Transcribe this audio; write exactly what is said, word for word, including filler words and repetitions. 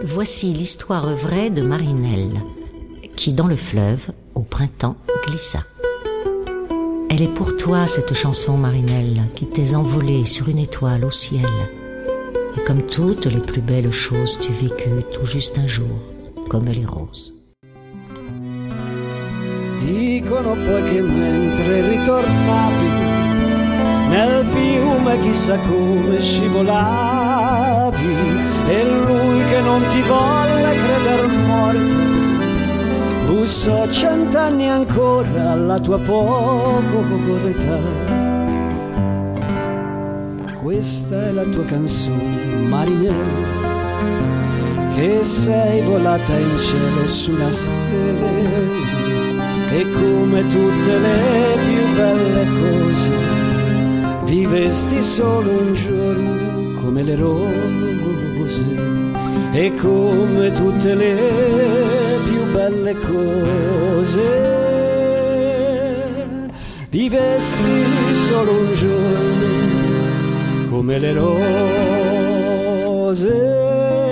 Voici l'histoire vraie de Marinelle, qui dans le fleuve, au printemps, glissa. Elle est pour toi cette chanson, Marinelle, qui t'es envolée sur une étoile au ciel. Et comme toutes les plus belles choses, tu vécus tout juste un jour, comme les roses. Dicono poi che mentre ritornavi nel fiume chissà come scivolavi, e lui che non ti volle creder morto bussò cent'anni ancora alla tua povera età. Questa è la tua canzone, Marinelle, che sei volata in cielo sulla stella, e come tutte le più belle cose vivesti solo un giorno come le rose, e come tutte le più belle cose vivesti solo un giorno come le rose.